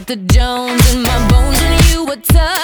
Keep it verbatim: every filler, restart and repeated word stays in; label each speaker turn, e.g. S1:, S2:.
S1: the Jones in my bones, and you were tough.